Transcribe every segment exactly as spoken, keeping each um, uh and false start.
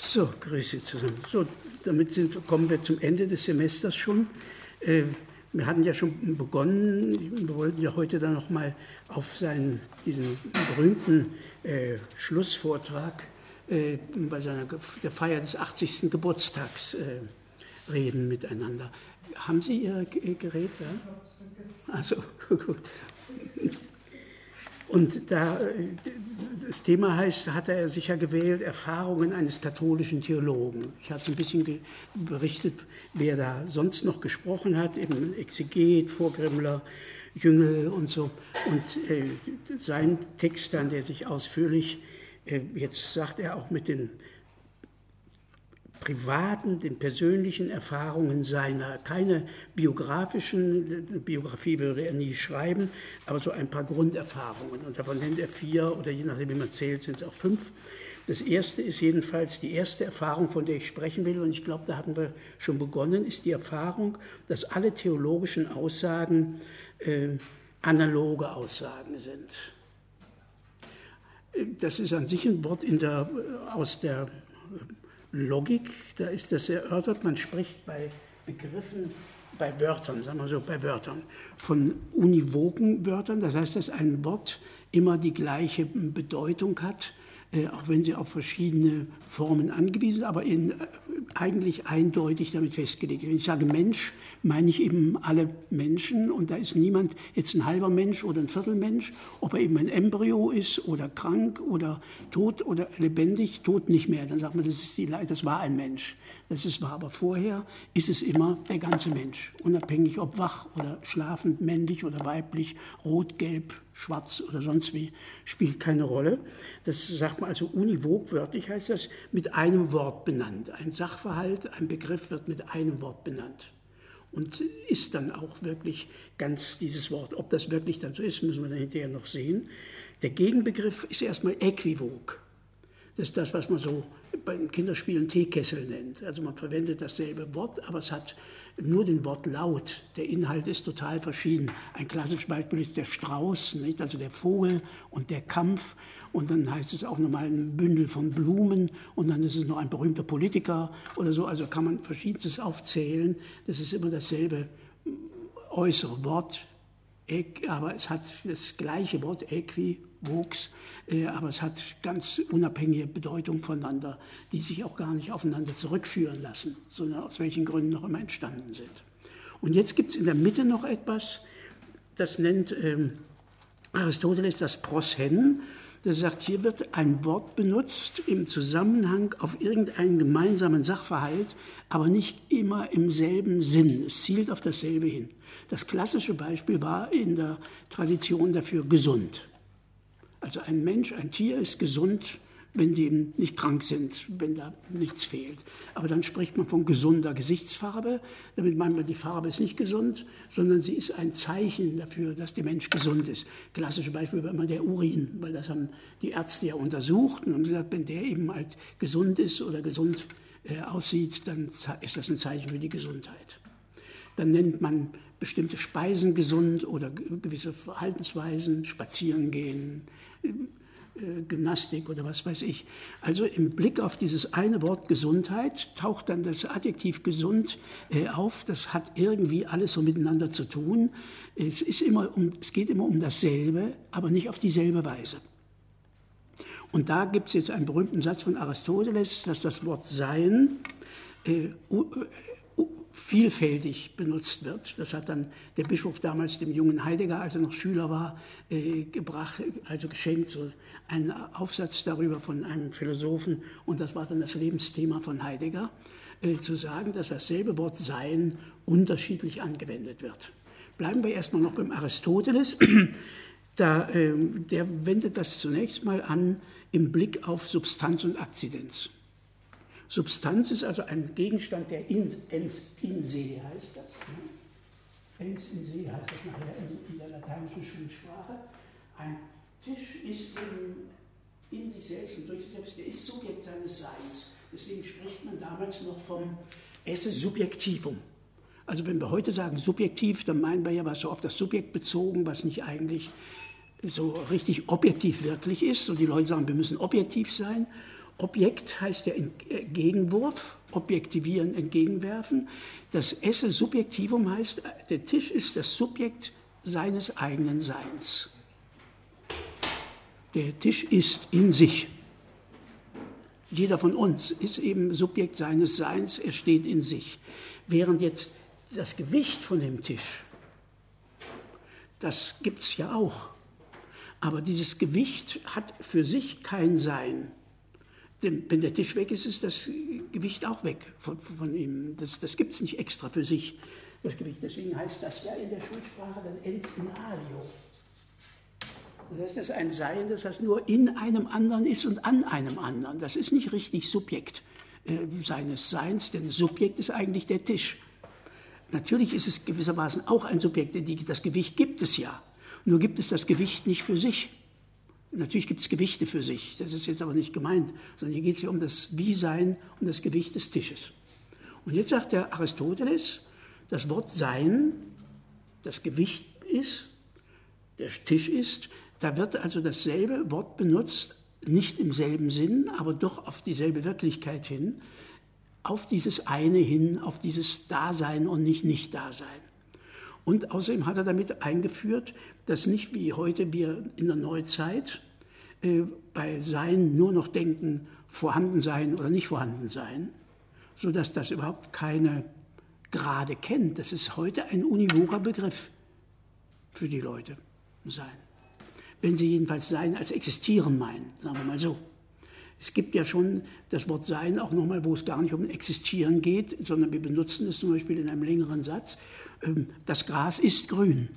So, grüße zusammen. So, damit sind, kommen wir zum Ende des Semesters schon. Äh, wir hatten ja schon begonnen, wir wollten ja heute dann noch mal auf seinen, diesen berühmten äh, Schlussvortrag äh, bei seiner, der Feier des achtzigsten Geburtstags äh, reden miteinander. Haben Sie Ihr Gerät da? Also gut. Und da, das Thema heißt, hat er sich ja gewählt, Erfahrungen eines katholischen Theologen. Ich habe so ein bisschen berichtet, wer da sonst noch gesprochen hat, eben Exeget, Vorgrimmler, Jüngel und so. Und äh, sein Text dann, der sich ausführlich, äh, jetzt sagt er auch mit den privaten, den persönlichen Erfahrungen seiner, keine biografischen, Biografie würde er nie schreiben, aber so ein paar Grunderfahrungen. Und davon nennt er vier, oder je nachdem, wie man zählt, sind es auch fünf. Das erste ist jedenfalls die erste Erfahrung, von der ich sprechen will, und ich glaube, da hatten wir schon begonnen, ist die Erfahrung, dass alle theologischen Aussagen äh, analoge Aussagen sind. Das ist an sich ein Wort in der, aus der Logik, da ist das erörtert, man spricht bei Begriffen, bei Wörtern, sagen wir so, bei Wörtern, von univoken Wörtern, das heißt, dass ein Wort immer die gleiche Bedeutung hat, äh, auch wenn sie auf verschiedene Formen angewiesen, aber in, äh, eigentlich eindeutig damit festgelegt. Wenn ich sage Mensch, meine ich eben alle Menschen, und da ist niemand jetzt ein halber Mensch oder ein Viertelmensch, ob er eben ein Embryo ist oder krank oder tot oder lebendig, tot nicht mehr. Dann sagt man, das, ist die, das war ein Mensch. Das ist wahr, aber vorher ist es immer der ganze Mensch, unabhängig ob wach oder schlafend, männlich oder weiblich, rot, gelb, schwarz oder sonst wie, spielt keine Rolle. Das sagt man also univok, wörtlich heißt das, mit einem Wort benannt. Ein Sachverhalt, ein Begriff wird mit einem Wort benannt. Und ist dann auch wirklich ganz dieses Wort. Ob das wirklich dann so ist, müssen wir dann hinterher noch sehen. Der Gegenbegriff ist erstmal äquivok. Das ist das, was man so beim Kinderspielen Teekessel nennt. Also man verwendet dasselbe Wort, aber es hat nur den Wortlaut. Der Inhalt ist total verschieden. Ein klassisches Beispiel ist der Strauß, nicht? Also der Vogel und der Kampf. Und dann heißt es auch nochmal ein Bündel von Blumen. Und dann ist es noch ein berühmter Politiker oder so. Also kann man Verschiedenes aufzählen. Das ist immer dasselbe äußere Wort. Aber es hat das gleiche Wort, äquivox, aber es hat ganz unabhängige Bedeutung voneinander, die sich auch gar nicht aufeinander zurückführen lassen, sondern aus welchen Gründen noch immer entstanden sind. Und jetzt gibt es in der Mitte noch etwas, das nennt ähm, Aristoteles das Proshen. Das sagt, hier wird ein Wort benutzt im Zusammenhang auf irgendeinen gemeinsamen Sachverhalt, aber nicht immer im selben Sinn. Es zielt auf dasselbe hin. Das klassische Beispiel war in der Tradition dafür gesund. Also ein Mensch, ein Tier ist gesund, wenn die nicht krank sind, wenn da nichts fehlt. Aber dann spricht man von gesunder Gesichtsfarbe. Damit meint man, die Farbe ist nicht gesund, sondern sie ist ein Zeichen dafür, dass der Mensch gesund ist. Klassische Beispiel war immer der Urin, weil das haben die Ärzte ja untersucht und haben gesagt, wenn der eben halt gesund ist oder gesund äh, aussieht, dann ist das ein Zeichen für die Gesundheit. Dann nennt man bestimmte Speisen gesund oder gewisse Verhaltensweisen, spazieren gehen, Gymnastik oder was weiß ich. Also im Blick auf dieses eine Wort Gesundheit taucht dann das Adjektiv gesund äh, auf. Das hat irgendwie alles so miteinander zu tun. Es, ist immer um, es geht immer um dasselbe, aber nicht auf dieselbe Weise. Und da gibt es jetzt einen berühmten Satz von Aristoteles, dass das Wort Sein äh, vielfältig benutzt wird. Das hat dann der Bischof damals dem jungen Heidegger, als er noch Schüler war, äh, gebracht, also geschenkt, so einen Aufsatz darüber von einem Philosophen, und das war dann das Lebensthema von Heidegger, äh, zu sagen, dass dasselbe Wort Sein unterschiedlich angewendet wird. Bleiben wir erstmal noch beim Aristoteles. Da, äh, der wendet das zunächst mal an im Blick auf Substanz und Akzidenz. Substanz ist also ein Gegenstand, der in, ens in se heißt das. Ens in se heißt das nachher in, in der lateinischen Schulsprache. Ein Tisch ist in, in sich selbst und durch sich selbst, der ist Subjekt seines Seins. Deswegen spricht man damals noch vom esse subjektivum. Also wenn wir heute sagen subjektiv, dann meinen wir ja was so auf das Subjekt bezogen, was nicht eigentlich so richtig objektiv wirklich ist. Und die Leute sagen, wir müssen objektiv sein. Objekt heißt ja Entgegenwurf, objektivieren, entgegenwerfen. Das Esse Subjektivum heißt, der Tisch ist das Subjekt seines eigenen Seins. Der Tisch ist in sich. Jeder von uns ist eben Subjekt seines Seins, er steht in sich. Während jetzt das Gewicht von dem Tisch, das gibt es ja auch. Aber dieses Gewicht hat für sich kein Sein. Denn wenn der Tisch weg ist, ist das Gewicht auch weg von, von ihm. Das, das gibt es nicht extra für sich, das Gewicht. Deswegen heißt das ja in der Schulsprache dann ens in alio. Das heißt, das ist ein Sein, das das nur in einem anderen ist und an einem anderen. Das ist nicht richtig Subjekt äh, seines Seins, denn Subjekt ist eigentlich der Tisch. Natürlich ist es gewissermaßen auch ein Subjekt, denn das Gewicht gibt es ja. Nur gibt es das Gewicht nicht für sich. Natürlich gibt es Gewichte für sich, das ist jetzt aber nicht gemeint, sondern hier geht es ja um das Wie-Sein, um das Gewicht des Tisches. Und jetzt sagt der Aristoteles, das Wort Sein, das Gewicht ist, der Tisch ist, da wird also dasselbe Wort benutzt, nicht im selben Sinn, aber doch auf dieselbe Wirklichkeit hin, auf dieses eine hin, auf dieses Dasein und nicht Nicht-Dasein. Und außerdem hat er damit eingeführt, dass nicht wie heute wir in der Neuzeit äh, bei Sein nur noch denken, vorhanden sein oder nicht vorhanden sein, sodass das überhaupt keine Grade kennt. Das ist heute ein univoker Begriff für die Leute, Sein. Wenn sie jedenfalls Sein als Existieren meinen, sagen wir mal so. Es gibt ja schon das Wort Sein auch nochmal, wo es gar nicht um Existieren geht, sondern wir benutzen es zum Beispiel in einem längeren Satz. Das Gras ist grün.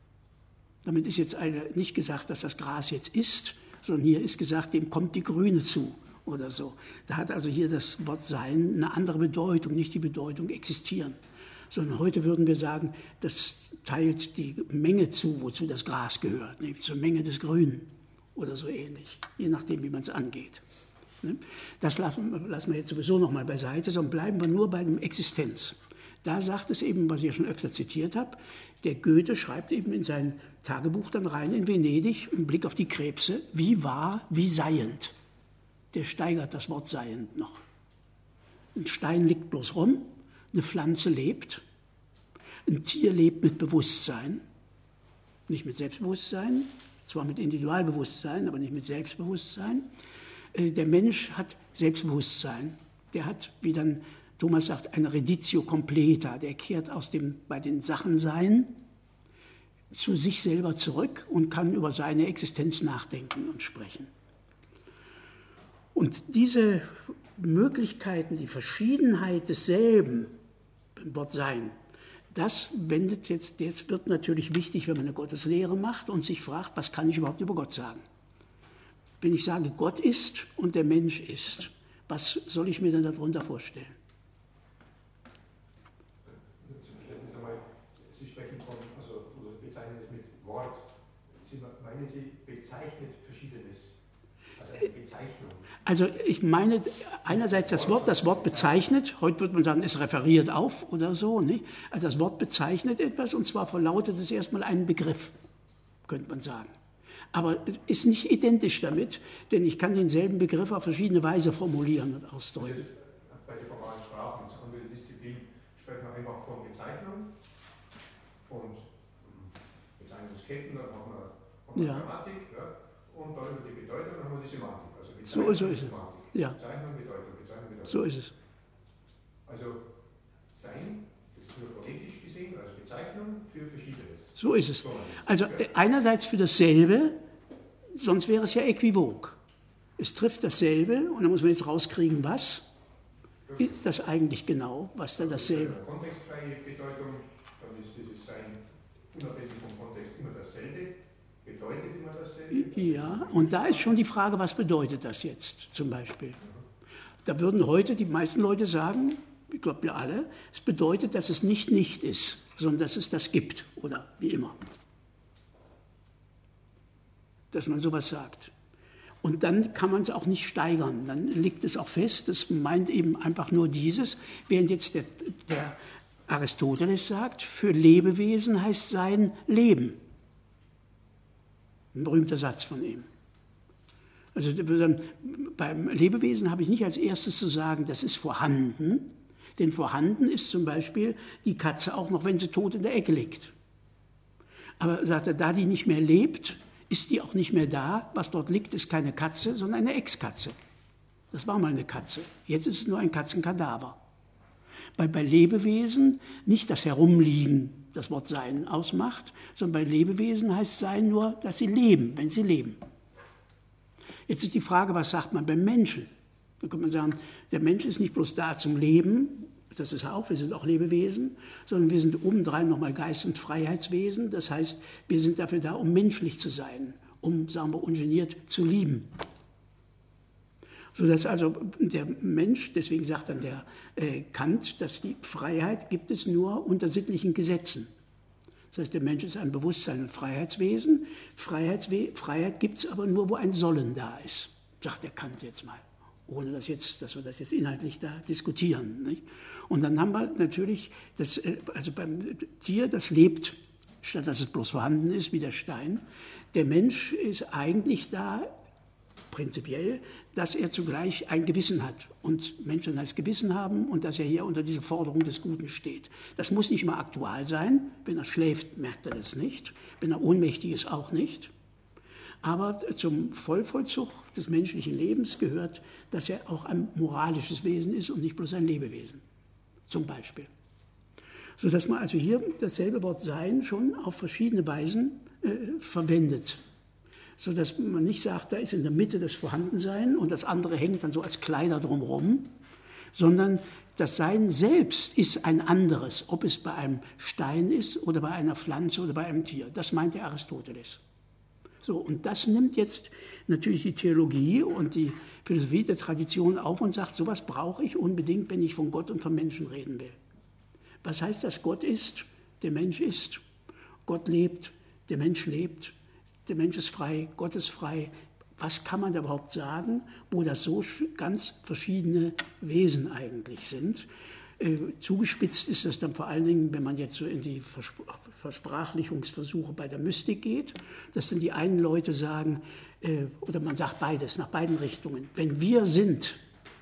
Damit ist jetzt nicht gesagt, dass das Gras jetzt ist, sondern hier ist gesagt, dem kommt die Grüne zu oder so. Da hat also hier das Wort Sein eine andere Bedeutung, nicht die Bedeutung existieren. Sondern heute würden wir sagen, das teilt die Menge zu, wozu das Gras gehört, nämlich zur Menge des Grünen oder so ähnlich, je nachdem, wie man es angeht. Das lassen, lassen wir jetzt sowieso noch mal beiseite, sondern bleiben wir nur bei dem Existenz. Da sagt es eben, was ich ja schon öfter zitiert habe, der Goethe schreibt eben in sein Tagebuch dann rein in Venedig, im Blick auf die Krebse, wie wahr, wie seiend. Der steigert das Wort seiend noch. Ein Stein liegt bloß rum, eine Pflanze lebt, ein Tier lebt mit Bewusstsein, nicht mit Selbstbewusstsein, zwar mit Individualbewusstsein, aber nicht mit Selbstbewusstsein. Der Mensch hat Selbstbewusstsein, der hat, wie dann Thomas sagt, eine Reditio completa, der kehrt aus dem, bei den Sachensein zu sich selber zurück und kann über seine Existenz nachdenken und sprechen. Und diese Möglichkeiten, die Verschiedenheit desselben, im Wort Sein, das wendet jetzt, jetzt wird natürlich wichtig, wenn man eine Gotteslehre macht und sich fragt, was kann ich überhaupt über Gott sagen? Wenn ich sage, Gott ist und der Mensch ist, was soll ich mir denn darunter vorstellen? Sie sprechen von, also bezeichnen es mit Wort. Sie meinen, Sie bezeichnet Verschiedenes, also eine Bezeichnung. Also ich meine einerseits das Wort, das Wort bezeichnet, heute würde man sagen, es referiert auf oder so, nicht? Also das Wort bezeichnet etwas und zwar verlautet es erstmal einen Begriff, könnte man sagen. Aber ist nicht identisch damit, denn ich kann denselben Begriff auf verschiedene Weise formulieren und ausdrücken. Bei der formalen Sprache und anderen Disziplinen sprechen wir einfach von Bezeichnung und Bezeichnungsketten, dann haben wir, haben wir ja. Grammatik, ja, und dann über die Bedeutung haben wir die Semantik. Also Bezeichnung, so, so ist es. Semantik. Ja. Bezeichnung, Bedeutung, Bezeichnung, Bedeutung. So ist es. Also Sein ist nur phonetisch gesehen als Bezeichnung für Verschiedenes. So ist es. Also einerseits für dasselbe, sonst wäre es ja äquivok. Es trifft dasselbe und dann muss man jetzt rauskriegen, was ist das eigentlich genau, was da dasselbe. Eine kontextfreie Bedeutung, dann ist dieses Sein unabhängig vom Kontext immer dasselbe, bedeutet immer dasselbe. Ja, und da ist schon die Frage, was bedeutet das jetzt zum Beispiel? Da würden heute die meisten Leute sagen, ich glaube wir alle, es bedeutet, dass es nicht nicht ist, sondern dass es das gibt oder wie immer. Dass man sowas sagt. Und dann kann man es auch nicht steigern, dann liegt es auch fest, das meint eben einfach nur dieses, während jetzt der, der Aristoteles sagt, für Lebewesen heißt Sein Leben. Ein berühmter Satz von ihm. Also beim Lebewesen habe ich nicht als erstes zu sagen, das ist vorhanden, denn vorhanden ist zum Beispiel die Katze auch noch, wenn sie tot in der Ecke liegt. Aber sagt er, da die nicht mehr lebt, ist die auch nicht mehr da. Was dort liegt, ist keine Katze, sondern eine Ex-Katze. Das war mal eine Katze. Jetzt ist es nur ein Katzenkadaver. Weil bei Lebewesen nicht das Herumliegen das Wort Sein ausmacht, sondern bei Lebewesen heißt Sein nur, dass sie leben, wenn sie leben. Jetzt ist die Frage, was sagt man beim Menschen? Da kann man sagen, der Mensch ist nicht bloß da zum Leben, das ist er auch, wir sind auch Lebewesen, sondern wir sind obendrein nochmal Geist- und Freiheitswesen. Das heißt, wir sind dafür da, um menschlich zu sein, um, sagen wir, ungeniert zu lieben. Sodass also der Mensch, deswegen sagt dann der äh, Kant, dass die Freiheit gibt es nur unter sittlichen Gesetzen. Das heißt, der Mensch ist ein Bewusstsein- und Freiheitswesen. Freiheitswe Freiheit gibt es aber nur, wo ein Sollen da ist, sagt der Kant jetzt mal. Ohne dass, jetzt, dass wir das jetzt inhaltlich da diskutieren. Nicht? Und dann haben wir natürlich, das, also beim Tier, das lebt, statt dass es bloß vorhanden ist, wie der Stein. Der Mensch ist eigentlich da, prinzipiell, dass er zugleich ein Gewissen hat. Und Menschen heißt Gewissen haben und dass er hier unter dieser Forderung des Guten steht. Das muss nicht immer aktual sein. Wenn er schläft, merkt er das nicht. Wenn er ohnmächtig ist, auch nicht. Aber zum Vollvollzug des menschlichen Lebens gehört, dass er auch ein moralisches Wesen ist und nicht bloß ein Lebewesen, zum Beispiel. Sodass man also hier dasselbe Wort Sein schon auf verschiedene Weisen äh, verwendet. Sodass man nicht sagt, da ist in der Mitte das Vorhandensein und das andere hängt dann so als Kleider drumherum, sondern das Sein selbst ist ein anderes, ob es bei einem Stein ist oder bei einer Pflanze oder bei einem Tier. Das meinte Aristoteles. So, und das nimmt jetzt natürlich die Theologie und die Philosophie der Tradition auf und sagt, sowas brauche ich unbedingt, wenn ich von Gott und von Menschen reden will. Was heißt das? Gott ist, der Mensch ist. Gott lebt, der Mensch lebt. Der Mensch ist frei, Gott ist frei. Was kann man da überhaupt sagen, wo das so ganz verschiedene Wesen eigentlich sind? Äh, zugespitzt ist das dann vor allen Dingen, wenn man jetzt so in die Verspr Versprachlichungsversuche bei der Mystik geht, dass dann die einen Leute sagen, äh, oder man sagt beides, nach beiden Richtungen. Wenn wir sind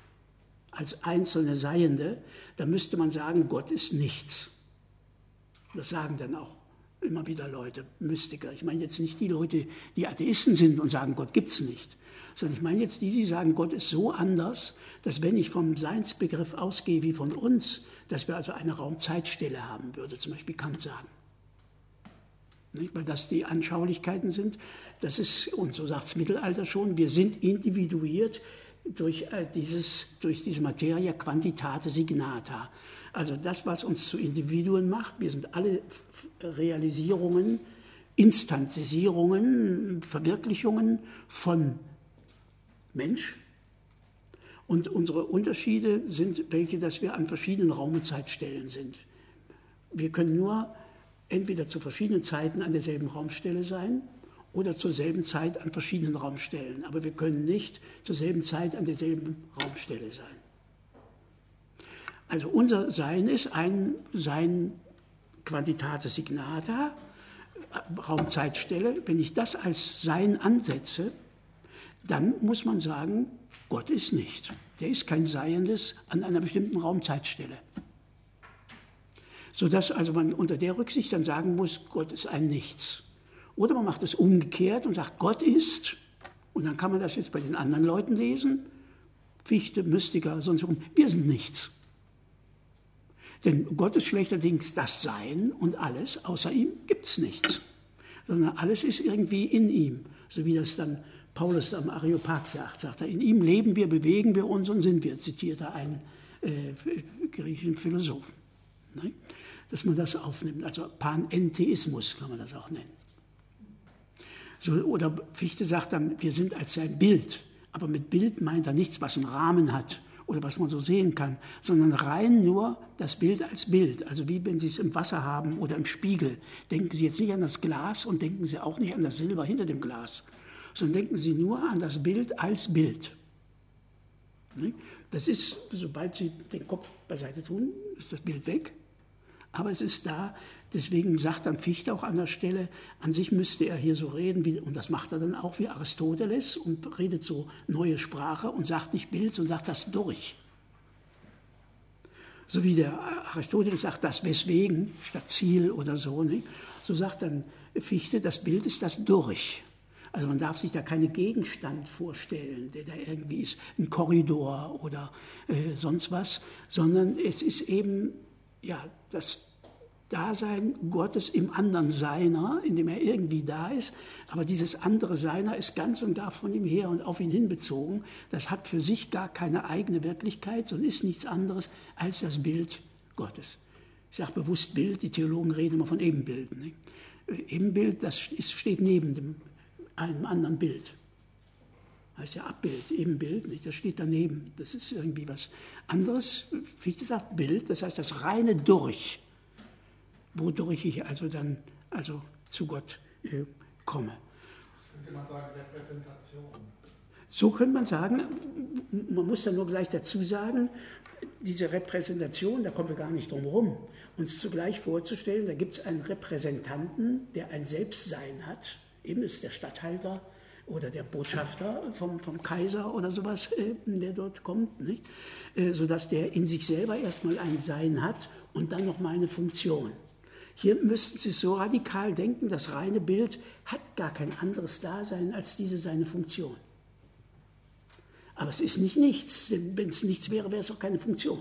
als einzelne Seiende, dann müsste man sagen, Gott ist nichts. Das sagen dann auch immer wieder Leute, Mystiker. Ich meine jetzt nicht die Leute, die Atheisten sind und sagen, Gott gibt es nicht, sondern ich meine jetzt die, die sagen, Gott ist so anders, dass wenn ich vom Seinsbegriff ausgehe wie von uns, dass wir also eine Raum-Zeit-Stelle haben, würde zum Beispiel Kant sagen. Nicht? Weil das die Anschaulichkeiten sind, das ist, und so sagt das Mittelalter schon, wir sind individuiert durch, äh, dieses, durch diese Materia quantitate signata. Also das, was uns zu Individuen macht, wir sind alle Realisierungen, Instantisierungen, Verwirklichungen von Mensch. Und unsere Unterschiede sind welche, dass wir an verschiedenen Raum- und Zeitstellen sind. Wir können nur entweder zu verschiedenen Zeiten an derselben Raumstelle sein oder zur selben Zeit an verschiedenen Raumstellen. Aber wir können nicht zur selben Zeit an derselben Raumstelle sein. Also unser Sein ist ein Sein quantitate signata, Raum-Zeitstelle. Wenn ich das als Sein ansetze, dann muss man sagen, Gott ist nicht. Der ist kein Seiendes an einer bestimmten Raum-Zeitstelle. Sodass also man unter der Rücksicht dann sagen muss, Gott ist ein Nichts. Oder man macht es umgekehrt und sagt, Gott ist, und dann kann man das jetzt bei den anderen Leuten lesen, Fichte, Mystiker, sonst rum, wir sind nichts. Denn Gott ist schlechterdings das Sein und alles, außer ihm gibt es nichts. Sondern alles ist irgendwie in ihm. So wie das dann Paulus am Areopag sagt, sagt er, in ihm leben wir, bewegen wir uns und sind wir, zitiert er einen äh, griechischen Philosophen. Ne? Dass man das aufnimmt, also Panentheismus kann man das auch nennen. So, oder Fichte sagt dann, wir sind als sein Bild, aber mit Bild meint er nichts, was einen Rahmen hat oder was man so sehen kann, sondern rein nur das Bild als Bild. Also wie wenn Sie es im Wasser haben oder im Spiegel. Denken Sie jetzt nicht an das Glas und denken Sie auch nicht an das Silber hinter dem Glas, sondern denken Sie nur an das Bild als Bild. Das ist, sobald Sie den Kopf beiseite tun, ist das Bild weg. Aber es ist da, Deswegen sagt dann Fichte auch an der Stelle, an sich müsste er hier so reden, wie, und das macht er dann auch wie Aristoteles und redet so neue Sprache und sagt nicht Bild, sondern sagt das durch. So wie der Aristoteles sagt, das Weswegen statt Ziel oder so, nicht? So sagt dann Fichte, das Bild ist das Durch. Also man darf sich da keinen Gegenstand vorstellen, der da irgendwie ist, ein Korridor oder äh, sonst was, sondern es ist eben ja, das Dasein Gottes im anderen Seiner, in dem er irgendwie da ist, aber dieses andere Seiner ist ganz und gar von ihm her und auf ihn hin bezogen. Das hat für sich gar keine eigene Wirklichkeit und ist nichts anderes als das Bild Gottes. Ich sage bewusst Bild, die Theologen reden immer von Ebenbilden. Nicht? Ebenbild, das ist, steht neben dem, einem anderen Bild. Heißt ja Abbild, Ebenbild, nicht? Das steht daneben. Das ist irgendwie was anderes. Fichte sagt Bild, das heißt das reine Durch, wodurch ich also dann also zu Gott äh, komme. Das könnte man sagen, Repräsentation. So könnte man sagen, man muss dann nur gleich dazu sagen, diese Repräsentation, da kommen wir gar nicht drum herum, uns zugleich vorzustellen, da gibt es einen Repräsentanten, der ein Selbstsein hat, eben ist der Statthalter oder der Botschafter vom, vom Kaiser oder sowas, äh, der dort kommt, nicht? Äh, sodass der in sich selber erstmal ein Sein hat und dann nochmal eine Funktion. Hier müssten Sie so radikal denken, das reine Bild hat gar kein anderes Dasein als diese seine Funktion. Aber es ist nicht nichts, denn wenn es nichts wäre, wäre es auch keine Funktion.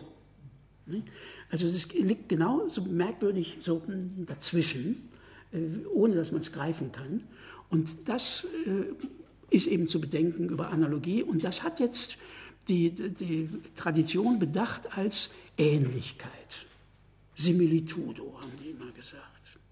Also es liegt genau so merkwürdig so dazwischen, ohne dass man es greifen kann. Und das ist eben zu bedenken über Analogie. Und das hat jetzt die, die Tradition bedacht als Ähnlichkeit. Similitudo, haben die immer gesagt.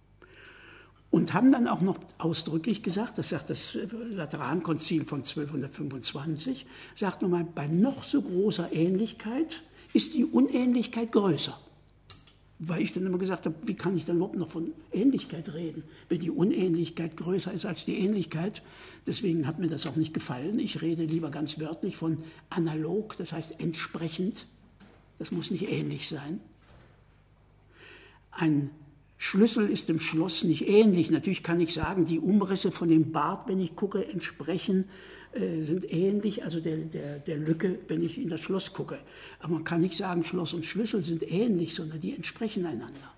Und haben dann auch noch ausdrücklich gesagt, das sagt das Laterankonzil von zwölfhundertfünfundzwanzig, sagt nochmal, bei noch so großer Ähnlichkeit ist die Unähnlichkeit größer. Weil ich dann immer gesagt habe, wie kann ich dann überhaupt noch von Ähnlichkeit reden, wenn die Unähnlichkeit größer ist als die Ähnlichkeit. Deswegen hat mir das auch nicht gefallen. Ich rede lieber ganz wörtlich von analog, das heißt entsprechend. Das muss nicht ähnlich sein. Ein Schlüssel ist dem Schloss nicht ähnlich. Natürlich kann ich sagen, die Umrisse von dem Bart, wenn ich gucke, entsprechen, äh, sind ähnlich, also der, der, der Lücke, wenn ich in das Schloss gucke. Aber man kann nicht sagen, Schloss und Schlüssel sind ähnlich, sondern die entsprechen einander.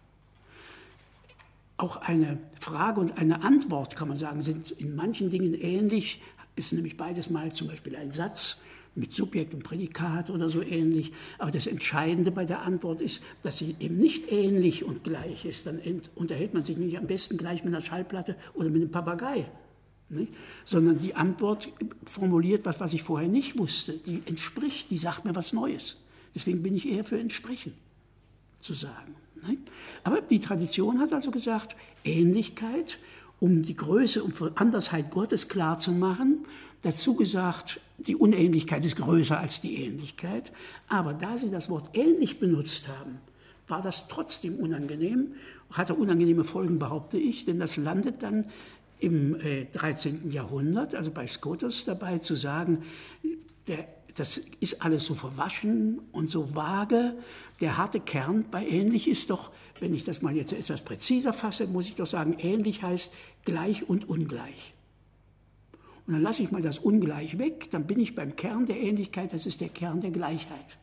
Auch eine Frage und eine Antwort, kann man sagen, sind in manchen Dingen ähnlich. Ist nämlich beides mal zum Beispiel ein Satz mit Subjekt und Prädikat oder so ähnlich. Aber das Entscheidende bei der Antwort ist, dass sie eben nicht ähnlich und gleich ist. Dann unterhält man sich nämlich am besten gleich mit einer Schallplatte oder mit einem Papagei. Nicht? Sondern die Antwort formuliert was, was ich vorher nicht wusste. Die entspricht, die sagt mir was Neues. Deswegen bin ich eher für entsprechen zu sagen. Nicht? Aber die Tradition hat also gesagt, Ähnlichkeit, um die Größe und Andersheit Gottes klarzumachen, dazu gesagt, die Unähnlichkeit ist größer als die Ähnlichkeit. Aber da sie das Wort ähnlich benutzt haben, war das trotzdem unangenehm, hatte unangenehme Folgen, behaupte ich, denn das landet dann im äh, dreizehnten Jahrhundert, also bei Scotus dabei zu sagen, der, das ist alles so verwaschen und so vage. Der harte Kern bei ähnlich ist doch, wenn ich das mal jetzt etwas präziser fasse, muss ich doch sagen, ähnlich heißt gleich und ungleich. Und dann lasse ich mal das Ungleich weg, dann bin ich beim Kern der Ähnlichkeit, das ist der Kern der Gleichheit.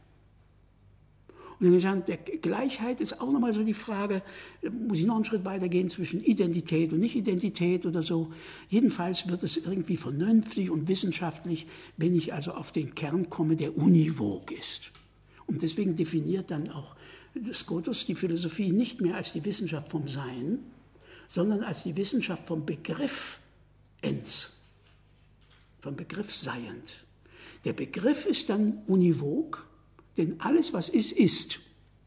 Und dann gesagt, der Gleichheit ist auch nochmal so die Frage, muss ich noch einen Schritt weiter gehen zwischen Identität und Nicht-Identität oder so. Jedenfalls wird es irgendwie vernünftig und wissenschaftlich, wenn ich also auf den Kern komme, der univok ist. Und deswegen definiert dann auch Scotus die Philosophie nicht mehr als die Wissenschaft vom Sein, sondern als die Wissenschaft vom Begriff ens. Vom Begriff seiend. Der Begriff ist dann univok, denn alles, was ist, ist.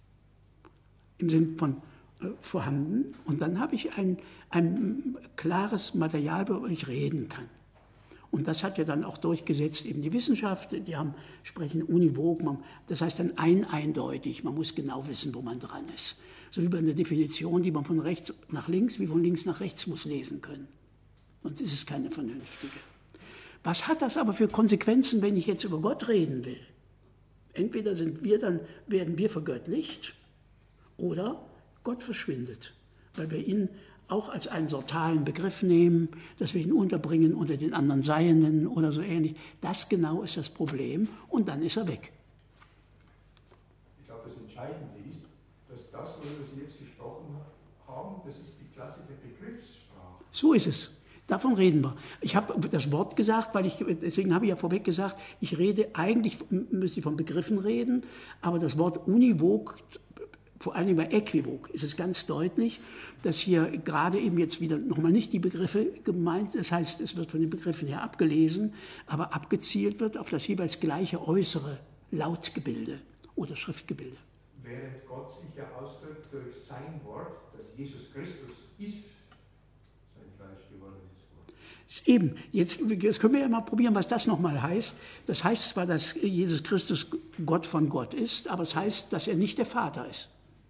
Im Sinn von äh, vorhanden. Und dann habe ich ein, ein klares Material, worüber ich reden kann. Und das hat ja dann auch durchgesetzt eben die Wissenschaft, die haben, sprechen univok, man, das heißt dann ein eindeutig, man muss genau wissen, wo man dran ist. So wie bei einer Definition, die man von rechts nach links, wie von links nach rechts muss lesen können. Sonst ist es keine vernünftige. Was hat das aber für Konsequenzen, wenn ich jetzt über Gott reden will? Entweder sind wir dann, werden wir vergöttlicht oder Gott verschwindet. weil wir ihn auch als einen sortalen Begriff nehmen, dass wir ihn unterbringen unter den anderen Seienden oder so ähnlich. Das genau ist das Problem und dann ist er weg. Ich glaube, das Entscheidende ist, dass das, worüber Sie jetzt gesprochen haben, das ist die Klasse der Begriffssprache. So ist es. Davon reden wir. Ich habe das Wort gesagt, weil ich, deswegen habe ich ja vorweg gesagt, ich rede, eigentlich müsste ich von Begriffen reden, aber das Wort univok, vor allem bei äquivok, ist es ganz deutlich, dass hier gerade eben jetzt wieder nochmal nicht die Begriffe gemeint, das heißt, es wird von den Begriffen her abgelesen, aber abgezielt wird auf das jeweils gleiche äußere Lautgebilde oder Schriftgebilde. Während Gott sich ja ausdrückt durch sein Wort, dass Jesus Christus ist, sein Fleisch gewordenes Wort. Eben, jetzt, jetzt können wir ja mal probieren, was das nochmal heißt. Das heißt zwar, dass Jesus Christus Gott von Gott ist, aber es heißt, dass er nicht der Vater ist.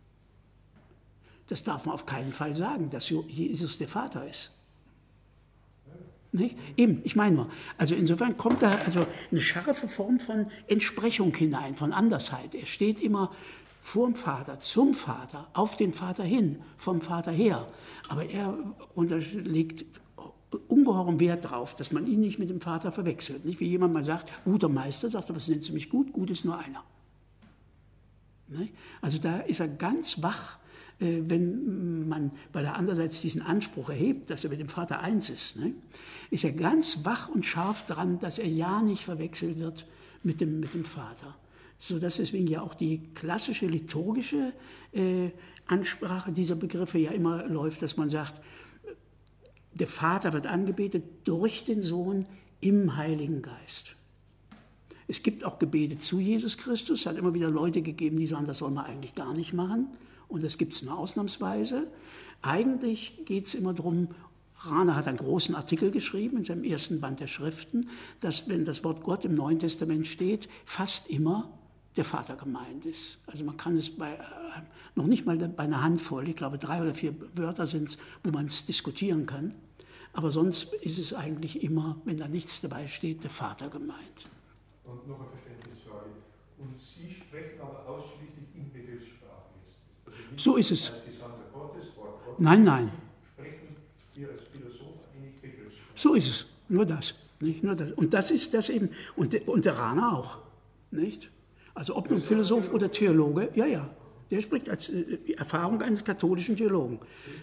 Das darf man auf keinen Fall sagen, dass Jesus der Vater ist. Nicht? Eben, ich meine nur, also insofern kommt da also eine scharfe Form von Entsprechung hinein, von Andersheit. Er steht immer vor dem Vater, zum Vater, auf den Vater hin, vom Vater her. Aber er legt ungeheuren Wert darauf, dass man ihn nicht mit dem Vater verwechselt. Nicht? Wie jemand mal sagt, guter Meister, sagt er, was nennt sie mich gut? Gut ist nur einer. Nicht? Also da ist er ganz wach, wenn man bei der andererseits diesen Anspruch erhebt, dass er mit dem Vater eins ist, ne, ist er ganz wach und scharf dran, dass er ja nicht verwechselt wird mit dem, mit dem Vater. Sodass deswegen ja auch die klassische liturgische äh, Ansprache dieser Begriffe ja immer läuft, dass man sagt, der Vater wird angebetet durch den Sohn im Heiligen Geist. Es gibt auch Gebete zu Jesus Christus, es hat immer wieder Leute gegeben, die sagen, das soll man eigentlich gar nicht machen. Und das gibt es nur ausnahmsweise. Eigentlich geht es immer darum, Rahner hat einen großen Artikel geschrieben in seinem ersten Band der Schriften, dass, wenn das Wort Gott im Neuen Testament steht, fast immer der Vater gemeint ist. Also man kann es bei, äh, noch nicht mal bei einer Handvoll, ich glaube drei oder vier Wörter sind es, wo man es diskutieren kann. Aber sonst ist es eigentlich immer, wenn da nichts dabei steht, der Vater gemeint. Und noch eine Verständnisfrage. Und Sie sprechen aber ausschließlich in Begriffssprache. So ist es. Als Gesandter Gottes, Wort Gottes, nein, nein. Sprechen wir als Philosoph eigentlich Begriffssprache. So ist es. Nur das. Nicht? Nur das. Und das ist das eben. Und der, und der Rahner auch. Nicht? Also ob nun Philosoph oder Theologe, ja, ja. Der spricht als äh, Erfahrung eines katholischen Theologen.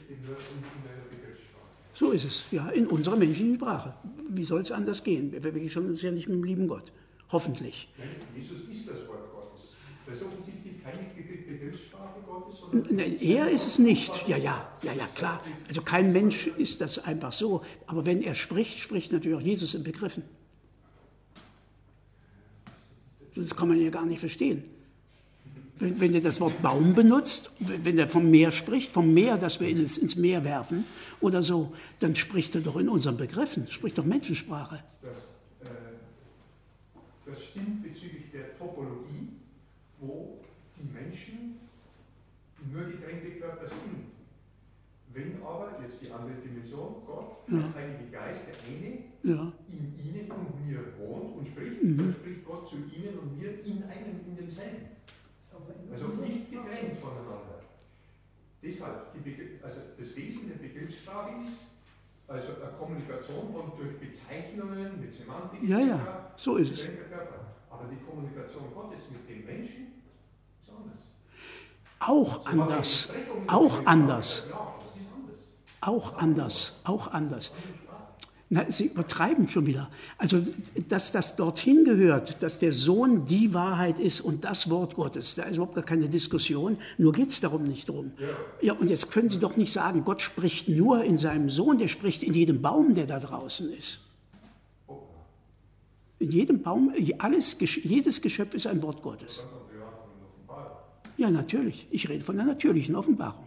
So ist es. Ja, in unserer menschlichen Sprache. Wie soll es anders gehen? Wir bewegen uns ja nicht mit dem lieben Gott. Hoffentlich. Jesus ist das Wort Gottes. Das ist offensichtlich keine Begriffssprache Gottes, sondern... Nein, er ist es nicht. Ja, ja, ja, ja, klar. Also kein Mensch ist das einfach so. Aber wenn er spricht, spricht natürlich auch Jesus in Begriffen. Das kann man ja gar nicht verstehen. Wenn, wenn er das Wort Baum benutzt, wenn er vom Meer spricht, vom Meer, das wir ins, ins Meer werfen oder so, dann spricht er doch in unseren Begriffen, spricht doch Menschensprache. Das, äh, das stimmt bezüglich der Topologie, wo die Menschen nur getrennte Körper sind. Wenn aber, jetzt die andere Dimension, Gott, ja. Der Heilige Geist, der eine, ja. in ihnen und mir wohnt und spricht, mhm. dann spricht Gott zu ihnen und mir in einem, in demselben. Also nicht getrennt voneinander. Deshalb, die also das Wesen der Begriffssprache ist also eine Kommunikation von durch Bezeichnungen, mit Semantik, ja, ja, so ist es. Aber die Kommunikation Gottes mit dem Menschen ist anders. Auch anders, auch anders, auch anders, auch anders. Na, Sie übertreiben schon wieder. Also, dass das dorthin gehört, dass der Sohn die Wahrheit ist und das Wort Gottes, da ist überhaupt gar keine Diskussion, nur geht es darum nicht drum. Ja. Ja, und jetzt können Sie doch nicht sagen, Gott spricht nur in seinem Sohn, der spricht in jedem Baum, der da draußen ist. In jedem Baum, alles, jedes Geschöpf ist ein Wort Gottes. Ja, natürlich. Ich rede von der natürlichen Offenbarung.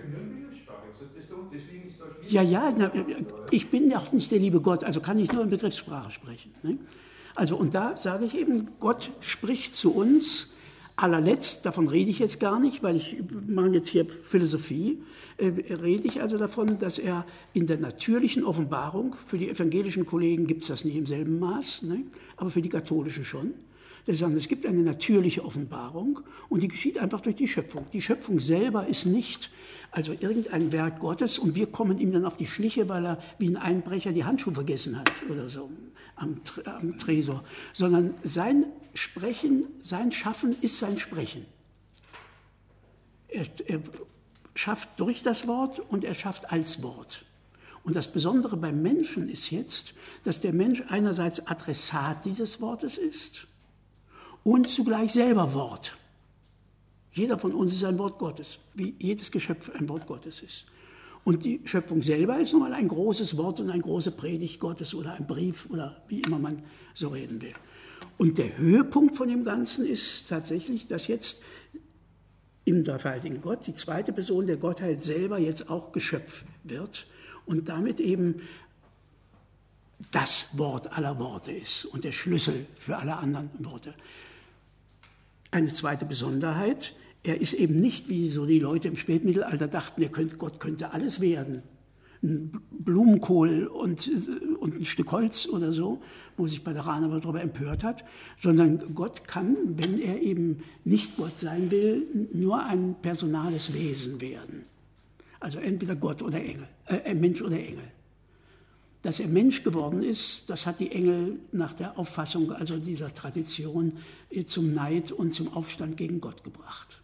Ja, ja, na, ich bin doch nicht der liebe Gott, also kann ich nur in Begriffssprache sprechen. Ne? Also, und da sage ich eben, Gott spricht zu uns, allerletzt, davon rede ich jetzt gar nicht, weil ich mache jetzt hier Philosophie, äh, rede ich also davon, dass er in der natürlichen Offenbarung, für die evangelischen Kollegen gibt es das nicht im selben Maß, ne? Aber für die katholischen schon, dass sie sagen, es gibt eine natürliche Offenbarung und die geschieht einfach durch die Schöpfung. Die Schöpfung selber ist nicht also irgendein Werk Gottes und wir kommen ihm dann auf die Schliche, weil er wie ein Einbrecher die Handschuhe vergessen hat oder so am, am Tresor, sondern sein Sprechen, sein Schaffen ist sein Sprechen. Er, er schafft durch das Wort und er schafft als Wort. Und das Besondere beim Menschen ist jetzt, dass der Mensch einerseits Adressat dieses Wortes ist und zugleich selber Wort. Jeder von uns ist ein Wort Gottes, wie jedes Geschöpf ein Wort Gottes ist. Und die Schöpfung selber ist nun mal ein großes Wort und eine große Predigt Gottes oder ein Brief oder wie immer man so reden will. Und der Höhepunkt von dem Ganzen ist tatsächlich, dass jetzt im dreifaltigen Gott die zweite Person der Gottheit selber jetzt auch Geschöpf wird und damit eben das Wort aller Worte ist und der Schlüssel für alle anderen Worte. Eine zweite Besonderheit, er ist eben nicht, wie so die Leute im Spätmittelalter dachten, er könnte, Gott könnte alles werden. Ein Blumenkohl und, und ein Stück Holz oder so, wo sich Badarana aber darüber empört hat, sondern Gott kann, wenn er eben nicht Gott sein will, nur ein personales Wesen werden. Also entweder Gott oder Engel, äh, Mensch oder Engel. Dass er Mensch geworden ist, das hat die Engel nach der Auffassung also dieser Tradition zum Neid und zum Aufstand gegen Gott gebracht.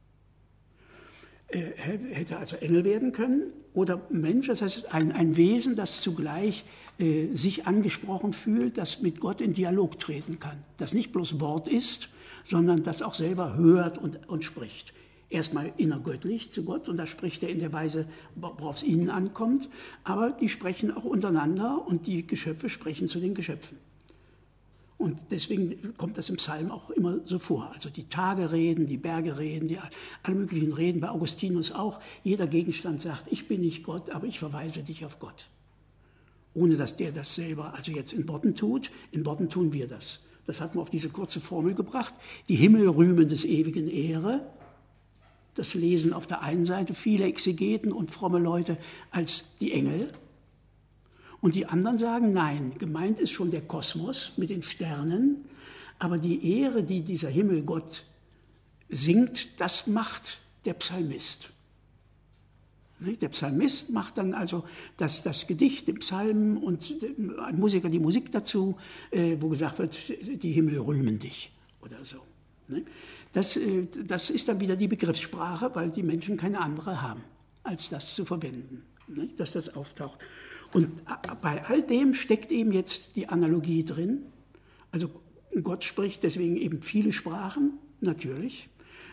Er hätte also Engel werden können oder Mensch, das heißt ein, ein Wesen, das zugleich äh, sich angesprochen fühlt, das mit Gott in Dialog treten kann. Das nicht bloß Wort ist, sondern das auch selber hört und, und spricht. Erstmal innergöttlich zu Gott und da spricht er in der Weise, worauf es ihnen ankommt, aber die sprechen auch untereinander und die Geschöpfe sprechen zu den Geschöpfen. Und deswegen kommt das im Psalm auch immer so vor. Also die Tage reden, die Berge reden, die, alle möglichen Reden, bei Augustinus auch. Jeder Gegenstand sagt, ich bin nicht Gott, aber ich verweise dich auf Gott. Ohne dass der das selber also jetzt in Worten tut. In Worten tun wir das. Das hat man auf diese kurze Formel gebracht. Die Himmel rühmen des ewigen Ehre. Das lesen auf der einen Seite viele Exegeten und fromme Leute als die Engel. Und die anderen sagen, nein, gemeint ist schon der Kosmos mit den Sternen, aber die Ehre, die dieser Himmelgott singt, das macht der Psalmist. Der Psalmist macht dann also das, das Gedicht, den Psalm und ein Musiker die Musik dazu, wo gesagt wird, die Himmel rühmen dich oder so. Das, das ist dann wieder die Begriffssprache, weil die Menschen keine andere haben, als das zu verwenden, dass das auftaucht. Und bei all dem steckt eben jetzt die Analogie drin. Also Gott spricht deswegen eben viele Sprachen, natürlich,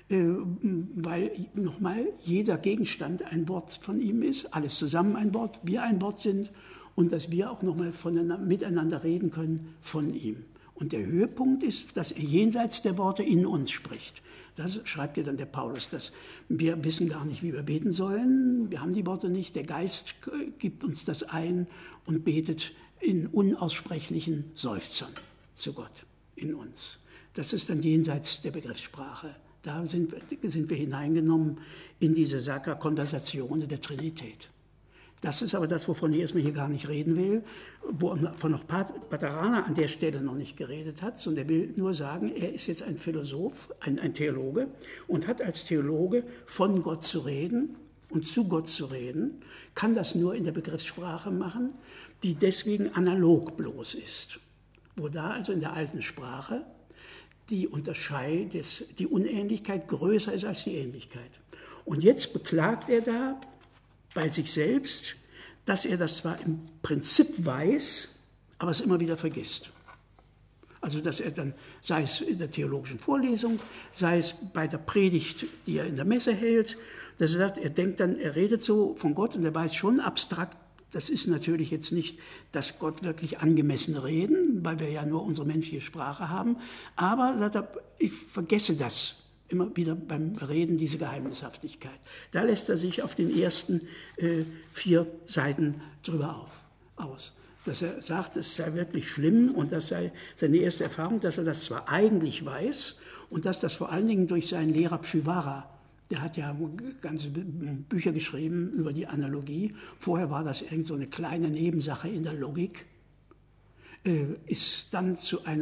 weil nochmal jeder Gegenstand ein Wort von ihm ist, alles zusammen ein Wort, wir ein Wort sind und dass wir auch nochmal miteinander reden können von ihm. Und der Höhepunkt ist, dass er jenseits der Worte in uns spricht. Das schreibt ja dann der Paulus, dass wir wissen gar nicht, wie wir beten sollen. Wir haben die Worte nicht. Der Geist gibt uns das ein und betet in unaussprechlichen Seufzern zu Gott in uns. Das ist dann jenseits der Begriffssprache. Da sind, sind wir hineingenommen in diese Sacra Conversazione der Trinität. Das ist aber das, wovon ich erstmal hier gar nicht reden will, wovon auch Badarana an der Stelle noch nicht geredet hat, sondern er will nur sagen, er ist jetzt ein Philosoph, ein, ein Theologe und hat als Theologe von Gott zu reden und zu Gott zu reden, kann das nur in der Begriffssprache machen, die deswegen analog bloß ist. Wo da also in der alten Sprache die Unterscheid, die Unähnlichkeit größer ist als die Ähnlichkeit. Und jetzt beklagt er da bei sich selbst, dass er das zwar im Prinzip weiß, aber es immer wieder vergisst. Also dass er dann, sei es in der theologischen Vorlesung, sei es bei der Predigt, die er in der Messe hält, dass er sagt, er denkt dann, er redet so von Gott und er weiß schon abstrakt, das ist natürlich jetzt nicht das Gott wirklich angemessene Reden, weil wir ja nur unsere menschliche Sprache haben, aber sagt er, ich vergesse das. Immer wieder beim Reden diese Geheimnishaftigkeit. Da lässt er sich auf den ersten äh, vier Seiten drüber auf, aus. Dass er sagt, es sei wirklich schlimm und das sei seine erste Erfahrung, dass er das zwar eigentlich weiß und dass das vor allen Dingen durch seinen Lehrer Pschywara, der hat ja ganze Bücher geschrieben über die Analogie, vorher war das irgend so eine kleine Nebensache in der Logik, äh, ist dann zu einer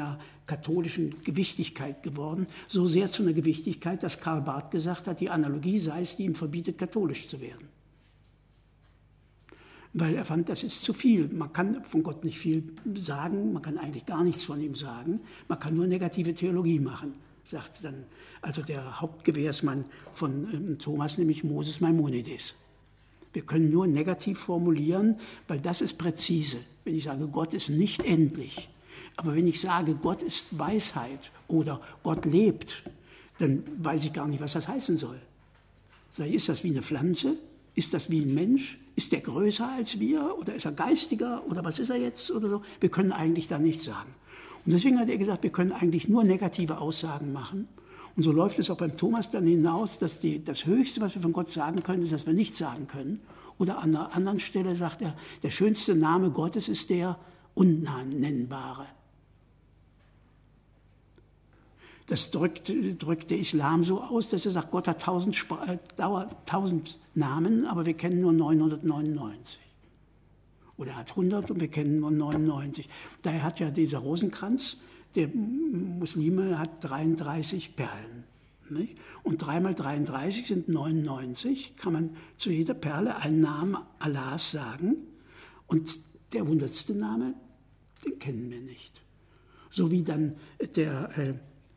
katholischen Gewichtigkeit geworden, so sehr zu einer Gewichtigkeit, dass Karl Barth gesagt hat, die Analogie sei es, die ihm verbietet, katholisch zu werden. Weil er fand, das ist zu viel. Man kann von Gott nicht viel sagen, man kann eigentlich gar nichts von ihm sagen, man kann nur negative Theologie machen, sagt dann also der Hauptgewährsmann von ähm, Thomas, nämlich Moses Maimonides. Wir können nur negativ formulieren, weil das ist präzise. Wenn ich sage, Gott ist nicht endlich, aber wenn ich sage, Gott ist Weisheit oder Gott lebt, dann weiß ich gar nicht, was das heißen soll. Ist das wie eine Pflanze? Ist das wie ein Mensch? Ist der größer als wir? Oder ist er geistiger? Oder was ist er jetzt? Oder so? Wir können eigentlich da nichts sagen. Und deswegen hat er gesagt, wir können eigentlich nur negative Aussagen machen. Und so läuft es auch beim Thomas dann hinaus, dass die, das Höchste, was wir von Gott sagen können, ist, dass wir nichts sagen können. Oder an einer anderen Stelle sagt er, der schönste Name Gottes ist der Unnennbare. Das drückt, drückt der Islam so aus, dass er sagt, Gott hat tausend, Spra- äh, tausend Namen, aber wir kennen nur neunhundertneunundneunzig. Oder er hat hundert und wir kennen nur neunundneunzig. Daher hat ja dieser Rosenkranz, der Muslime, hat dreiunddreißig Perlen. Nicht? Und drei mal dreiunddreißig sind neunundneunzig, kann man zu jeder Perle einen Namen Allahs sagen. Und der hundertste Name, den kennen wir nicht. So wie dann der... Äh,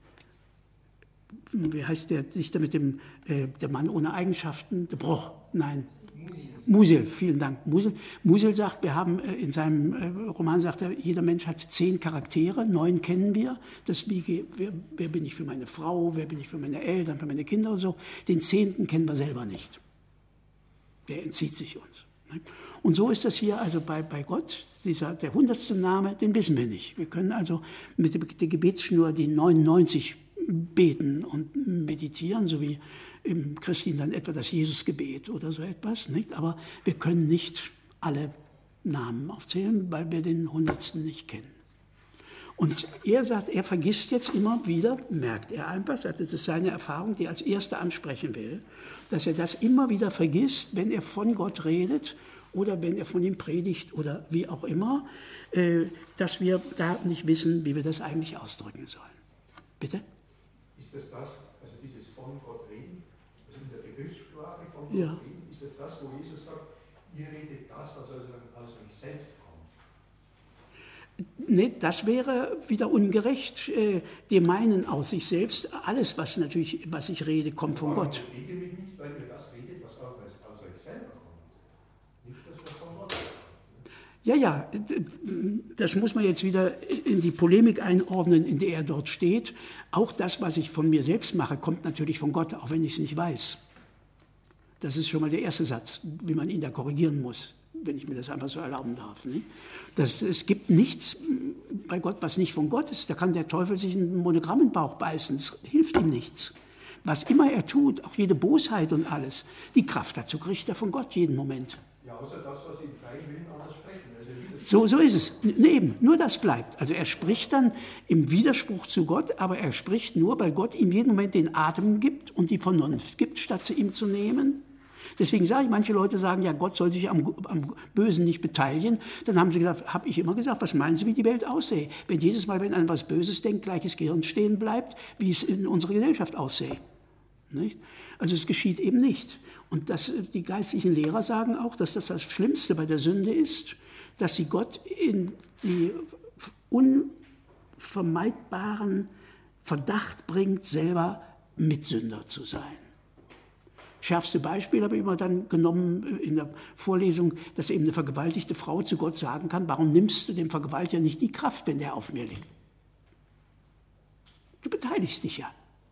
wie heißt der Dichter mit dem, äh, der Mann ohne Eigenschaften? Der Bruch, nein. Musil. Musil, vielen Dank. Musil, Musil sagt, wir haben äh, in seinem äh, Roman sagt er, jeder Mensch hat zehn Charaktere, neun kennen wir. Das wie, wer, wer bin ich für meine Frau, wer bin ich für meine Eltern, für meine Kinder und so. Den zehnten kennen wir selber nicht. Der entzieht sich uns. Ne? Und so ist das hier also bei, bei Gott. Dieser, der hundertste Name, den wissen wir nicht. Wir können also mit der Gebetsschnur die neunundneunzig beten und meditieren, so wie im Christentum dann etwa das Jesusgebet oder so etwas, nicht? Aber wir können nicht alle Namen aufzählen, weil wir den Hundertsten nicht kennen. Und er sagt, er vergisst jetzt immer wieder, merkt er einfach, das ist seine Erfahrung, die er als Erste ansprechen will, dass er das immer wieder vergisst, wenn er von Gott redet oder wenn er von ihm predigt oder wie auch immer, dass wir da nicht wissen, wie wir das eigentlich ausdrücken sollen. Bitte? Ist das das, also dieses von Gott reden, also in der Begriffssprache von Gott ja. reden, ist das das, wo Jesus sagt, ihr redet das, was aus, aus euch selbst kommt? Nee, das wäre wieder ungerecht. Die meinen aus sich selbst, alles, was natürlich, was ich rede, kommt von Aber Gott. Ich rede mich nicht, weil ihr das redet, was aus, aus euch selber kommt. Nicht das, was von Gott kommt. Ja, ja, das muss man jetzt wieder in die Polemik einordnen, in der er dort steht. Auch das, was ich von mir selbst mache, kommt natürlich von Gott, auch wenn ich es nicht weiß. Das ist schon mal der erste Satz, wie man ihn da korrigieren muss, wenn ich mir das einfach so erlauben darf. Nicht? Das, es gibt nichts bei Gott, was nicht von Gott ist. Da kann der Teufel sich einen Monogramm in den Bauch beißen, das hilft ihm nichts. Was immer er tut, auch jede Bosheit und alles, die Kraft dazu kriegt er von Gott jeden Moment. Ja, außer das, was im freien Willen anders sprechen. So, so ist es. Nee, eben, nur das bleibt. Also er spricht dann im Widerspruch zu Gott, aber er spricht nur, weil Gott ihm jeden Moment den Atem gibt und die Vernunft gibt, statt sie ihm zu nehmen. Deswegen sage ich, manche Leute sagen, ja, Gott soll sich am, am Bösen nicht beteiligen. Dann haben sie gesagt, habe ich immer gesagt, was meinen Sie, wie die Welt aussähe? Wenn jedes Mal, wenn einer was Böses denkt, gleiches Gehirn stehen bleibt, wie es in unserer Gesellschaft aussähe. Nicht? Also es geschieht eben nicht. Und das, die geistlichen Lehrer sagen auch, dass das das Schlimmste bei der Sünde ist, dass sie Gott in die unvermeidbaren Verdacht bringt, selber Mitsünder zu sein. Schärfste Beispiel habe ich immer dann genommen in der Vorlesung, dass eben eine vergewaltigte Frau zu Gott sagen kann, warum nimmst du dem Vergewaltiger nicht die Kraft, wenn der auf mir liegt? Du beteiligst dich ja.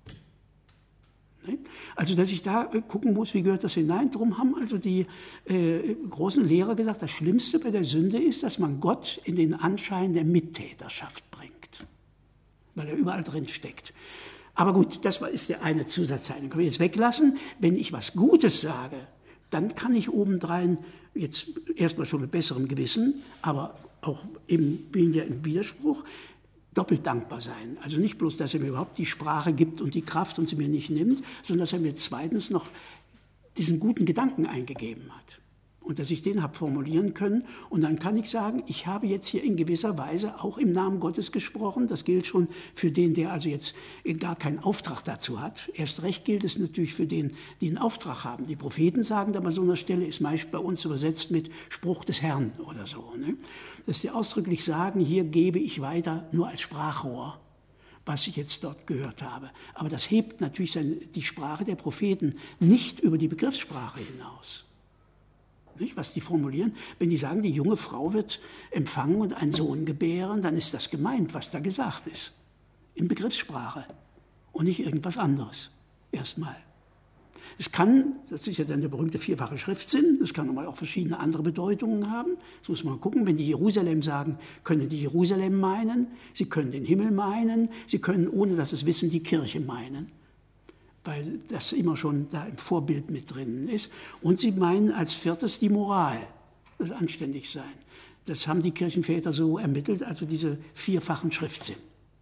Also, dass ich da gucken muss, wie gehört das hinein. Darum haben also die äh, großen Lehrer gesagt, das Schlimmste bei der Sünde ist, dass man Gott in den Anschein der Mittäterschaft bringt, weil er überall drin steckt. Aber gut, das ist der eine Zusatzteil. Den können wir jetzt weglassen. Wenn ich was Gutes sage, dann kann ich obendrein jetzt erstmal schon mit besserem Gewissen, aber auch eben bin ja im Widerspruch, doppelt dankbar sein. Also nicht bloß, dass er mir überhaupt die Sprache gibt und die Kraft und sie mir nicht nimmt, sondern dass er mir zweitens noch diesen guten Gedanken eingegeben hat. und dass ich den habe formulieren können. Und dann kann ich sagen, ich habe jetzt hier in gewisser Weise auch im Namen Gottes gesprochen. Das gilt schon für den, der also jetzt gar keinen Auftrag dazu hat. Erst recht gilt es natürlich für den, die einen Auftrag haben. Die Propheten sagen da an so einer Stelle, ist meist bei uns übersetzt mit Spruch des Herrn oder so. Ne? Dass die ausdrücklich sagen, hier gebe ich weiter nur als Sprachrohr, was ich jetzt dort gehört habe. Aber das hebt natürlich seine, die Sprache der Propheten nicht über die Begriffssprache hinaus. Nicht, was die formulieren, wenn die sagen, die junge Frau wird empfangen und einen Sohn gebären, dann ist das gemeint, was da gesagt ist. In Begriffssprache und nicht irgendwas anderes. Erstmal. Es kann, das ist ja dann der berühmte vierfache Schriftsinn, es kann nochmal auch verschiedene andere Bedeutungen haben. Das muss man gucken. Wenn die Jerusalem sagen, können die Jerusalem meinen, sie können den Himmel meinen, sie können, ohne dass es wissen, die Kirche meinen. Weil das immer schon da im Vorbild mit drin ist. Und sie meinen als viertes die Moral, das Anständigsein. Das haben die Kirchenväter so ermittelt, also diese vierfachen Schriftsinn,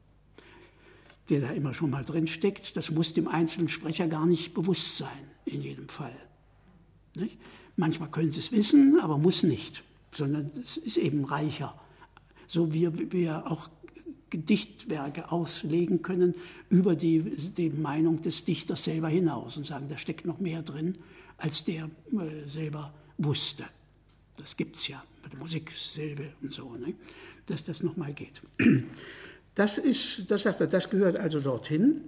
der da immer schon mal drin steckt. Das muss dem einzelnen Sprecher gar nicht bewusst sein, in jedem Fall. Nicht? Manchmal können sie es wissen, aber muss nicht, sondern es ist eben reicher. So wie wir auch Gedichtwerke auslegen können über die, die Meinung des Dichters selber hinaus und sagen, da steckt noch mehr drin, als der äh, selber wusste. Das gibt es ja mit der Musik, Silbe und so, ne? Dass das nochmal geht. Das ist, das sagt er, das gehört also dorthin.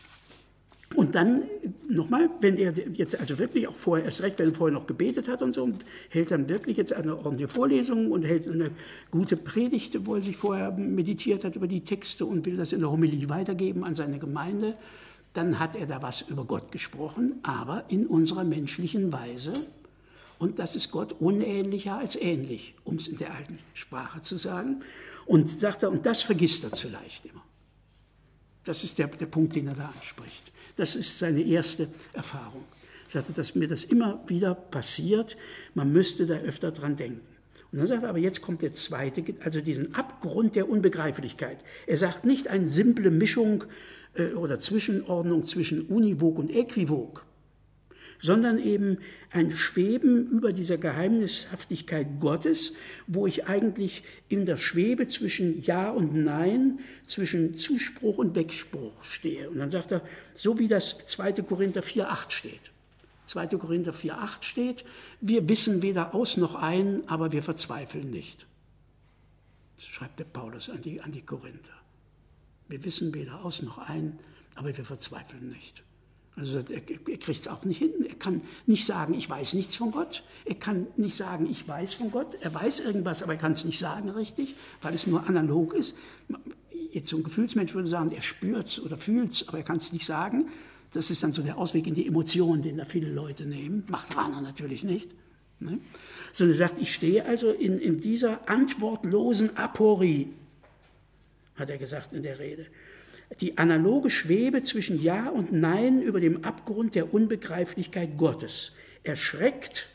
Und dann nochmal, wenn er jetzt also wirklich auch vorher, erst recht, wenn er vorher noch gebetet hat und so, und hält dann wirklich jetzt eine ordentliche Vorlesung und hält eine gute Predigt, wo er sich vorher meditiert hat über die Texte und will das in der Homilie weitergeben an seine Gemeinde, dann hat er da was über Gott gesprochen, aber in unserer menschlichen Weise. Und das ist Gott unähnlicher als ähnlich, um es in der alten Sprache zu sagen. Und sagt er, und das vergisst er zu leicht immer. Das ist der, der Punkt, den er da anspricht. Das ist seine erste Erfahrung. Er sagte, dass mir das immer wieder passiert, man müsste da öfter dran denken. Und dann sagt er, aber jetzt kommt der zweite, also diesen Abgrund der Unbegreiflichkeit. Er sagt nicht eine simple Mischung äh, oder Zwischenordnung zwischen Univok und Äquivok, sondern eben ein Schweben über dieser Geheimnishaftigkeit Gottes, wo ich eigentlich in der Schwebe zwischen Ja und Nein, zwischen Zuspruch und Wegspruch stehe. Und dann sagt er, so wie das zweiter Korinther vier acht steht. zweiter Korinther vier acht steht, wir wissen weder aus noch ein, aber wir verzweifeln nicht. Das schreibt der Paulus an die, an die Korinther. Wir wissen weder aus noch ein, aber wir verzweifeln nicht. Also er, er kriegt es auch nicht hin. Er kann nicht sagen, ich weiß nichts von Gott. Er kann nicht sagen, ich weiß von Gott. Er weiß irgendwas, aber er kann es nicht sagen richtig, weil es nur analog ist. Jetzt so ein Gefühlsmensch würde sagen, er spürt es oder fühlt es, aber er kann es nicht sagen. Das ist dann so der Ausweg in die Emotionen, den da viele Leute nehmen. Macht Rahner natürlich nicht. Ne? Sondern er sagt, ich stehe also in, in dieser antwortlosen Aporie, hat er gesagt in der Rede. Die analoge Schwebe zwischen Ja und Nein über dem Abgrund der Unbegreiflichkeit Gottes. Erschreckt,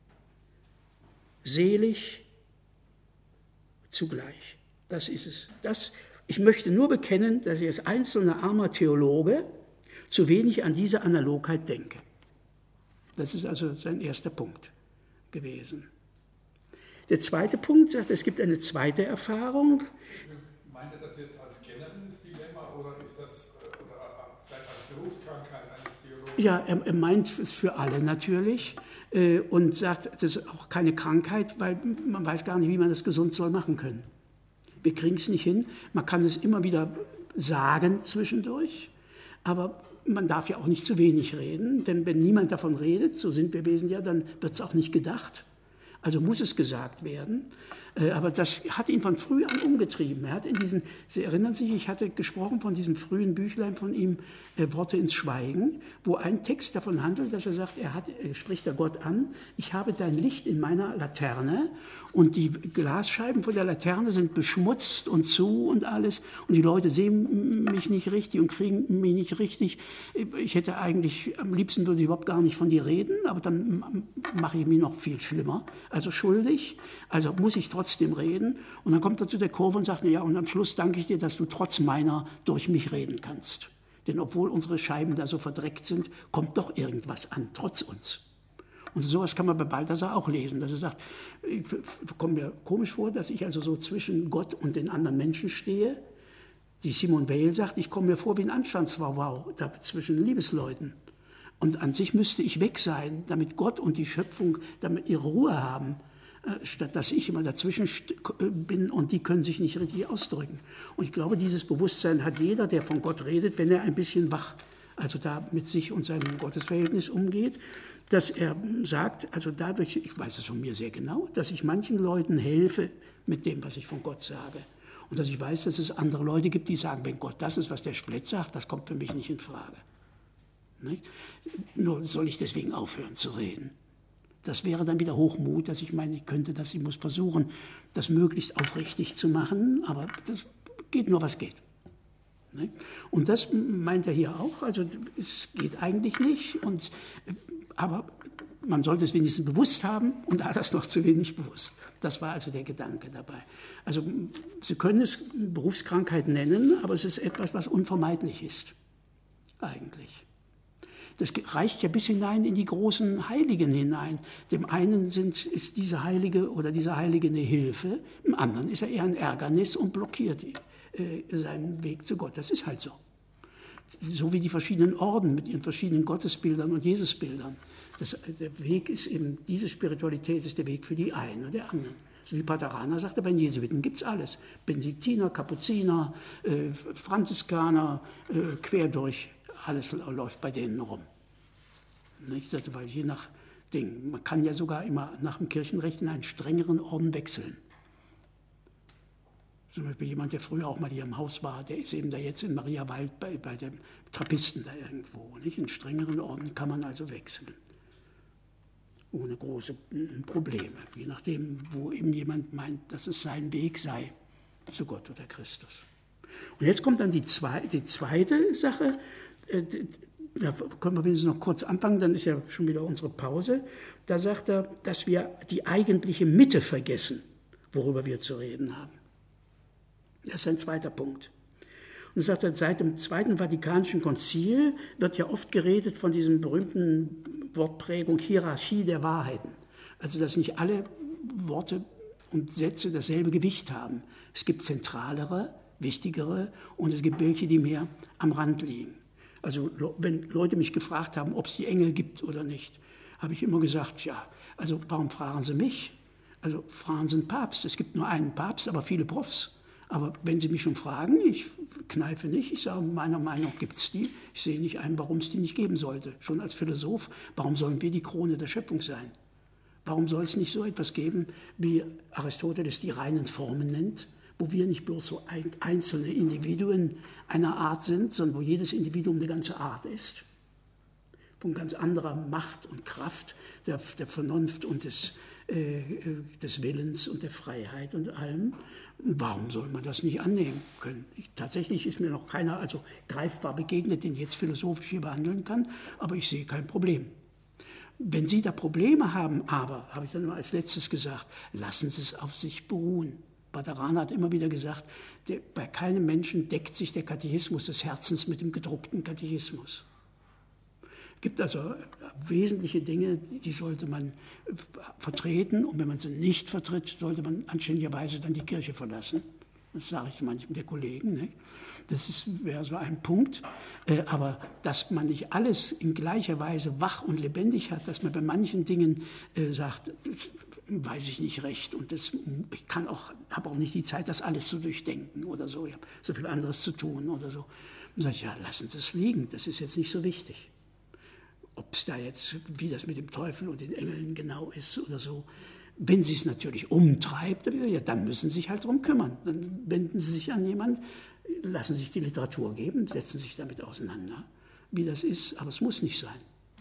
selig, zugleich. Das ist es. Das, ich möchte nur bekennen, dass ich als einzelner armer Theologe zu wenig an diese Analogheit denke. Das ist also sein erster Punkt gewesen. Der zweite Punkt sagt, es gibt eine zweite Erfahrung. Meint er das jetzt als generelles Dilemma oder ist das oder vielleicht als Berufskrankheit eines Theologen? Ja, er, er meint es für alle natürlich äh, und sagt, das ist auch keine Krankheit, weil man weiß gar nicht, wie man das gesund soll machen können. Wir kriegen es nicht hin. Man kann es immer wieder sagen zwischendurch, aber man darf ja auch nicht zu wenig reden, denn wenn niemand davon redet, so sind wir Wesen ja, dann wird es auch nicht gedacht. Also muss es gesagt werden. Aber das hat ihn von früh an umgetrieben. Er hat in diesen, Sie erinnern sich, ich hatte gesprochen von diesem frühen Büchlein von ihm, äh, Worte ins Schweigen, wo ein Text davon handelt, dass er sagt, er, hat, er spricht da Gott an, ich habe dein Licht in meiner Laterne und die Glasscheiben von der Laterne sind beschmutzt und zu und alles und die Leute sehen mich nicht richtig und kriegen mich nicht richtig. Ich hätte eigentlich, am liebsten würde ich überhaupt gar nicht von dir reden, aber dann mache ich mich noch viel schlimmer, also schuldig, also muss ich trotzdem reden. Und dann kommt er zu der Kurve und sagt, ja, und am Schluss danke ich dir, dass du trotz meiner durch mich reden kannst. Denn obwohl unsere Scheiben da so verdreckt sind, kommt doch irgendwas an, trotz uns. Und sowas kann man bei Balthasar auch lesen, dass er sagt, ich komme mir komisch vor, dass ich also so zwischen Gott und den anderen Menschen stehe. Die Simone Weil sagt, ich komme mir vor wie ein Anstandswauwau da zwischen Liebesleuten. Und an sich müsste ich weg sein, damit Gott und die Schöpfung damit ihre Ruhe haben, äh, statt dass ich immer dazwischen bin und die können sich nicht richtig ausdrücken. Und ich glaube, dieses Bewusstsein hat jeder, der von Gott redet, wenn er ein bisschen wach, also da mit sich und seinem Gottesverhältnis umgeht, dass er sagt, also dadurch, ich weiß es von mir sehr genau, dass ich manchen Leuten helfe mit dem, was ich von Gott sage. Und dass ich weiß, dass es andere Leute gibt, die sagen, wenn Gott das ist, was der Splett sagt, das kommt für mich nicht in Frage. Nicht? Nur soll ich deswegen aufhören zu reden. Das wäre dann wieder Hochmut, dass ich meine, ich könnte das, ich muss versuchen, das möglichst aufrichtig zu machen, aber das geht nur, was geht. Nicht? Und das meint er hier auch, also es geht eigentlich nicht, und, aber man sollte es wenigstens bewusst haben, und da hat er es noch zu wenig bewusst. Das war also der Gedanke dabei. Also Sie können es Berufskrankheit nennen, aber es ist etwas, was unvermeidlich ist, eigentlich. Das reicht ja bis hinein in die großen Heiligen hinein. Dem einen sind, ist diese Heilige oder dieser Heilige eine Hilfe, dem anderen ist er eher ein Ärgernis und blockiert äh, seinen Weg zu Gott. Das ist halt so. So wie die verschiedenen Orden mit ihren verschiedenen Gottesbildern und Jesusbildern. Das, der Weg ist eben, diese Spiritualität ist der Weg für die einen und der anderen. So wie Paterana sagte, bei den Jesuiten gibt es alles. Benediktiner, Kapuziner, äh, Franziskaner, äh, quer durch, alles läuft bei denen rum. Nicht? Weil je nach Ding, man kann ja sogar immer nach dem Kirchenrecht in einen strengeren Orden wechseln. Zum Beispiel jemand, der früher auch mal hier im Haus war, der ist eben da jetzt in Mariawald bei, bei dem Trappisten da irgendwo. Nicht? In strengeren Orden kann man also wechseln. Ohne große Probleme, je nachdem, wo eben jemand meint, dass es sein Weg sei zu Gott oder Christus. Und jetzt kommt dann die, zwei, die zweite Sache, da können wir wenigstens noch kurz anfangen, dann ist ja schon wieder unsere Pause. Da sagt er, dass wir die eigentliche Mitte vergessen, worüber wir zu reden haben. Das ist ein zweiter Punkt. Und er sagt, seit dem Zweiten Vatikanischen Konzil wird ja oft geredet von diesem berühmten Wortprägung Hierarchie der Wahrheiten. Also, dass nicht alle Worte und Sätze dasselbe Gewicht haben. Es gibt zentralere, wichtigere und es gibt welche, die mehr am Rand liegen. Also, wenn Leute mich gefragt haben, ob es die Engel gibt oder nicht, habe ich immer gesagt, ja, also warum fragen Sie mich? Also fragen Sie einen Papst. Es gibt nur einen Papst, aber viele Profs. Aber wenn Sie mich schon fragen, ich kneife nicht, ich sage, meiner Meinung nach gibt es die. Ich sehe nicht ein, warum es die nicht geben sollte. Schon als Philosoph, warum sollen wir die Krone der Schöpfung sein? Warum soll es nicht so etwas geben, wie Aristoteles die reinen Formen nennt, wo wir nicht bloß so einzelne Individuen einer Art sind, sondern wo jedes Individuum eine ganze Art ist? Von ganz anderer Macht und Kraft, der, der Vernunft und des, äh, des Willens und der Freiheit und allem. Warum soll man das nicht annehmen können? Ich, tatsächlich ist mir noch keiner also greifbar begegnet, den ich jetzt philosophisch hier behandeln kann, aber ich sehe kein Problem. Wenn Sie da Probleme haben, aber, habe ich dann mal als letztes gesagt, lassen Sie es auf sich beruhen. Paterana hat immer wieder gesagt, der, bei keinem Menschen deckt sich der Katechismus des Herzens mit dem gedruckten Katechismus. Es gibt also wesentliche Dinge, die sollte man vertreten, und wenn man sie nicht vertritt, sollte man anständigerweise dann die Kirche verlassen. Das sage ich manchen der Kollegen. Nicht? Das ist, wäre so ein Punkt. Aber dass man nicht alles in gleicher Weise wach und lebendig hat, dass man bei manchen Dingen sagt, weiß ich nicht recht. Und das, ich kann auch, habe auch nicht die Zeit, das alles zu durchdenken oder so. Ich habe so viel anderes zu tun oder so. Dann sage ich, ja, lassen Sie es liegen. Das ist jetzt nicht so wichtig. Ob es da jetzt, wie das mit dem Teufel und den Engeln genau ist oder so. Wenn sie es natürlich umtreibt, ja, dann müssen Sie sich halt darum kümmern. Dann wenden Sie sich an jemanden, lassen sich die Literatur geben, setzen sich damit auseinander, wie das ist. Aber es muss nicht sein.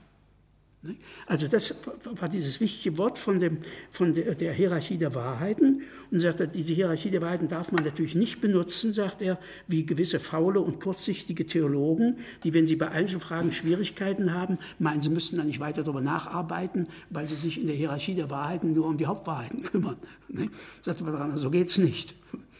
Also das war dieses wichtige Wort von, dem, von der, der Hierarchie der Wahrheiten. Und sagt er, diese Hierarchie der Wahrheiten darf man natürlich nicht benutzen, sagt er, wie gewisse faule und kurzsichtige Theologen, die, wenn sie bei Einzelfragen Schwierigkeiten haben, meinen, sie müssten dann nicht weiter darüber nacharbeiten, weil sie sich in der Hierarchie der Wahrheiten nur um die Hauptwahrheiten kümmern. Sagt er, so geht es nicht.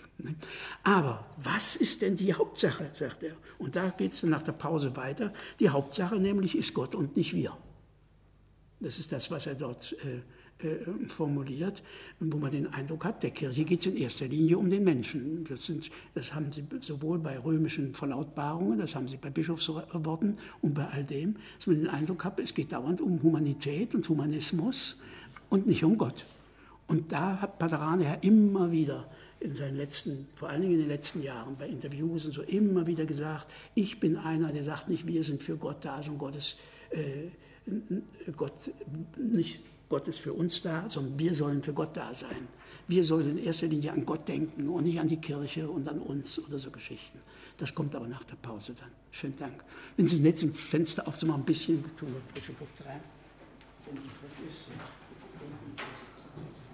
Aber was ist denn die Hauptsache, sagt er. Und da geht es dann nach der Pause weiter. Die Hauptsache nämlich ist Gott und nicht wir. Das ist das, was er dort äh, äh, formuliert, wo man den Eindruck hat, der Kirche geht es in erster Linie um den Menschen. Das, sind, das haben sie sowohl bei römischen Verlautbarungen, das haben sie bei Bischofsworten und bei all dem, dass man den Eindruck hat, es geht dauernd um Humanität und Humanismus und nicht um Gott. Und da hat Pater Raneher immer wieder in seinen letzten, vor allen Dingen in den letzten Jahren bei Interviews und so immer wieder gesagt, ich bin einer, der sagt nicht, wir sind für Gott da, sondern Gott ist, äh, Gott, nicht Gott ist für uns da, sondern wir sollen für Gott da sein. Wir sollen in erster Linie an Gott denken und nicht an die Kirche und an uns oder so Geschichten. Das kommt aber nach der Pause dann. Schönen Dank. Wenn Sie das letzte Fenster aufzumachen, ein bisschen tun wir frische Luft rein. Wenn die frisch ist.